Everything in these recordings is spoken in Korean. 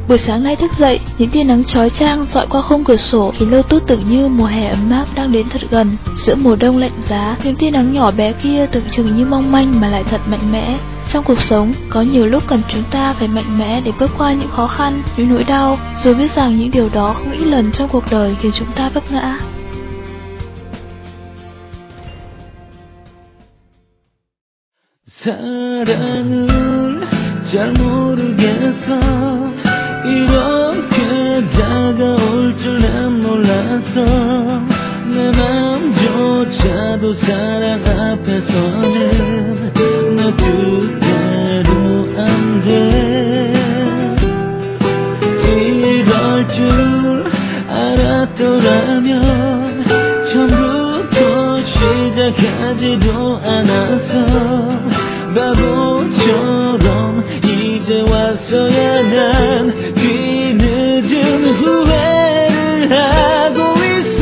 Buổi sáng nay thức dậy, những tia nắng chói chang dọi qua khung cửa sổ khiến Lotus tưởng như mùa hè ấm áp đang đến thật gần. Giữa mùa đông lạnh giá, những tia nắng nhỏ bé kia tưởng chừng như mong manh mà lại thật mạnh mẽ. Trong cuộc sống, có nhiều lúc cần chúng ta phải mạnh mẽ để bước qua những khó khăn, những nỗi đau, rồi biết rằng những điều đó không ít lần trong cuộc đời khiến chúng ta vấp ngã. 사랑을 잘 모르겠어 이렇게 다가올 줄 난 몰랐어 내 마음조차도 사랑 앞에서는 내 뜻대로 안 돼 이럴 줄 알았더라면 처음부터 시작하지도 않았어 바보처럼 이제 와서야 난 뒤늦은 후회를 하고 있어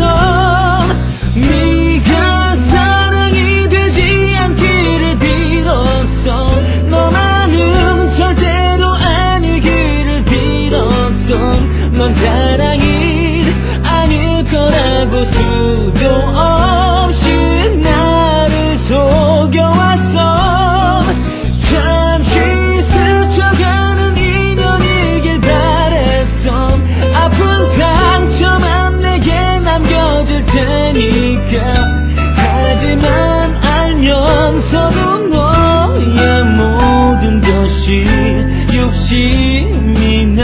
네가 사랑이 되지 않기를 빌었어 너만은 절대로 아니기를 빌었어 넌 사랑이 아닐 거라고 수도 없이 나를 속여왔어 하지만 알면서도 너의 모든 것이 욕심이 나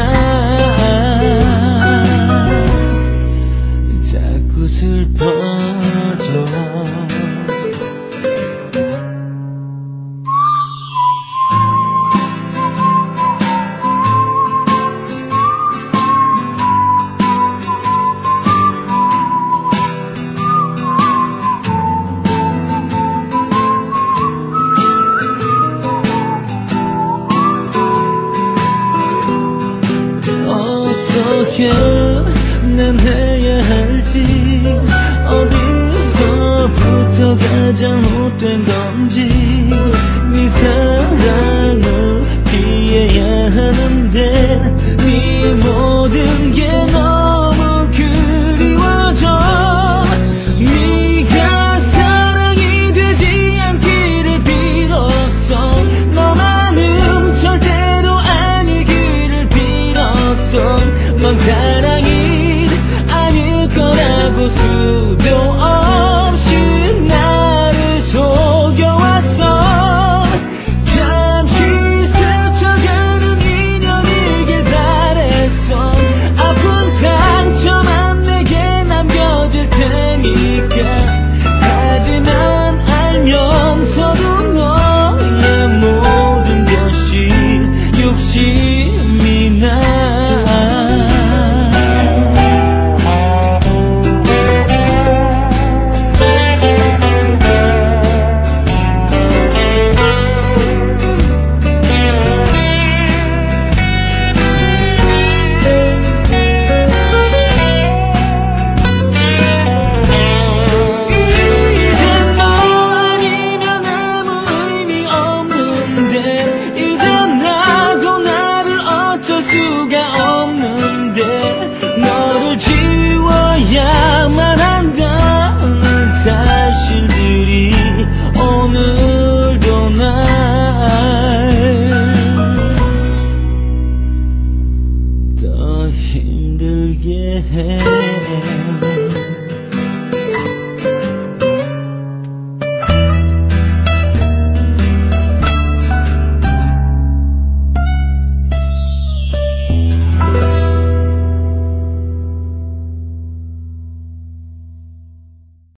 자꾸 슬퍼져 난 해야 할지 어디서부터가 잘못된 건지 네 사랑을 피해야 하는데 네 모든 게 너무 그리워져 네가 사랑이 되지 않기를 빌었어 너만은 절대로 아니기를 빌었어 넌 사랑이 아닐 거라고 수도 없이 나를 속여왔어 잠시 스쳐가는 인연이길 바랬어 아픈 상처만 내게 남겨질 테니까 하지만 알면서도 너의 모든 것이 욕심이 나 너를 지워야만 한다는 사실들이 오늘도 날 더 힘들게 해